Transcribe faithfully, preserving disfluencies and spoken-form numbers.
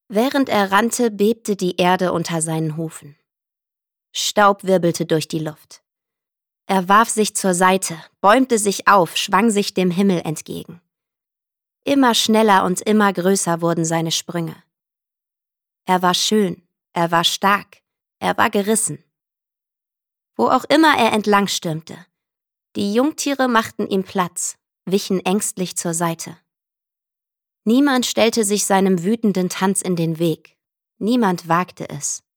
Während er rannte, bebte die Erde unter seinen Hufen. Staub wirbelte durch die Luft. Er warf sich zur Seite, bäumte sich auf, schwang sich dem Himmel entgegen. Immer schneller und immer größer wurden seine Sprünge. Er war schön, er war stark, er war gerissen. Wo auch immer er entlang stürmte, die Jungtiere machten ihm Platz, wichen ängstlich zur Seite. Niemand stellte sich seinem wütenden Tanz in den Weg, niemand wagte es.